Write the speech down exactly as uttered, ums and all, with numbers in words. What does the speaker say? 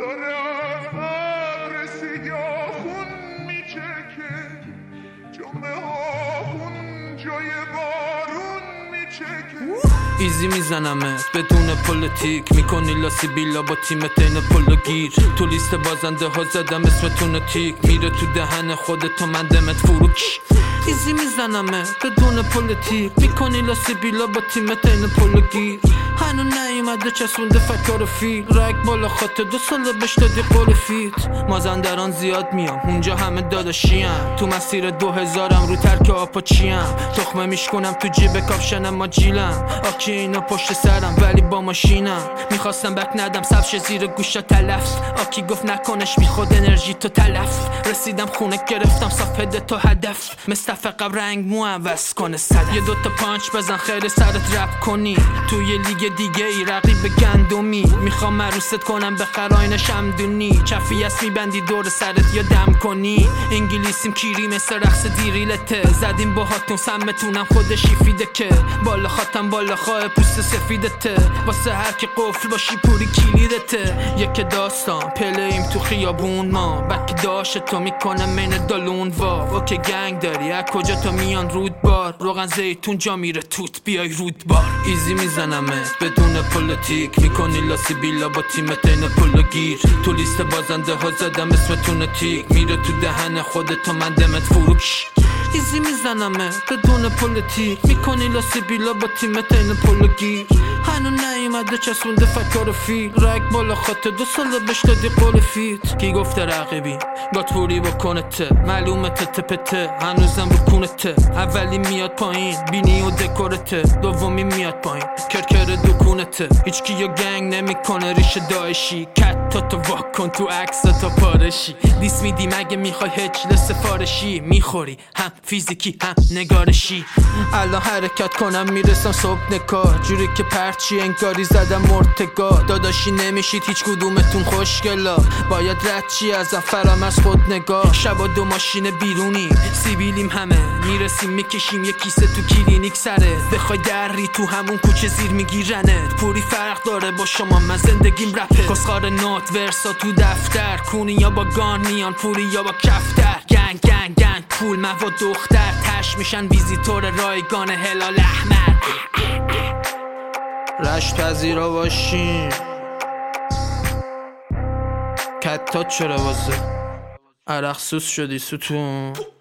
داره ابر سیاه خون میچکه جمعه ها خون جای بارون میچکه ایزی میزنمت بدون پلیتیک میکنی لاسی بیلا با تیمت این پلو گیر تو لیست بازنده ها زدم اسمتون تیک میره تو دهن خودت و من دمت فروک ایزی میزنمت بدون پلیتیک میکنی لاسی بیلا با تیمت این پلو گیر هنو نیومده چسبونده فکر فیل رگ بالا خاطر دو ساله بش دادی قول فیت مازندران زیاد میام اونجا همه داداشیم تو مسیر دو هزارم رو ترک آپاچیم تخمه میشکنم تو جیب کاپشن ما جیلم آکی اینا پشت سرم ولی با ماشینم میخواستم بک ندم سبش زیر گوشا تلف آکی گفت نکنش بی خود انرژی تو تلف رسیدم خونه گرفتم صفحه تو هدف مستفقم رنگ مو عوض کنه صدف یه دوتا پانچ بزن خیر سرت رپ کنی توی لیگ دیگه ای رقیب گندمی میخوام مروست کنم به قراین شمدونی چفی است میبندی دور سرت یا دم کنی انگلیسیم کیری مثل رقص دیریلته زدیم با هاتون سمتونم خودشی فیده که بالا خاتم بالا خواه پوست سفیدته واسه هر کی قفل باشی پوری کلیدته یک داستان پلیم تو خیابون ما بک داشت تو میکنم من دالون وا اوکی گنگ داری از کجا تو میان رودبار روغن زیتون جا میره توت بیای رودبار ایزی میزنمت بدون پلیتیک میکنی لاسی بیلا با تیمت این پلو گیر تو لیست بازنده ها زدم اسمتون تیک میره تو دهن خودت و من دمت فروک ایزی میزنمه بدون پلیتیک میکنی لاسی بیلا با تیمت این پلو گیر هنو نیومده چسبونده فکر فیل رگ بالا خاطر دو ساله بش دادی قول فیت کی گفته رقیبی گاتوری بکنته معلومته تپته هنوزم رو کونته اولی میاد پایین بینی و دکورته دومی میاد پایین کرکر دکونته هیچکی یا گنگ نمیکنه ریش داعشی کت تا تو واکن تو عکس تا پارشی دیس میدی مگه میخوای هچل سفارشی میخوری هم فیزیکی هم نگارشی الان حرکت کنم میرسم صبح نکار جوری که پرچی انگاری زدم مرتگا داداشی نمیشید هیچ کدومتون خوشگلا باید رد چی ازم فرامرز خود نگاه شبا دو ماشین بیرونی سیبیلیم همه میرسیم میکشیم یه کیسه تو کلینیک سره بخوای دری تو همون کوچه زیر میگیرنت پوری فرق داره با شما من زندگیم رپه کسخار نوت ورسا تو دفتر کونی یا با گان میان پوری یا با کفتر گنگ گنگ گنگ پول مواد دختر تش میشن ویزیتور رایگان هلال احمر رشت پذیرا باشین کتات چرا واسه عرق سوس شدی ستون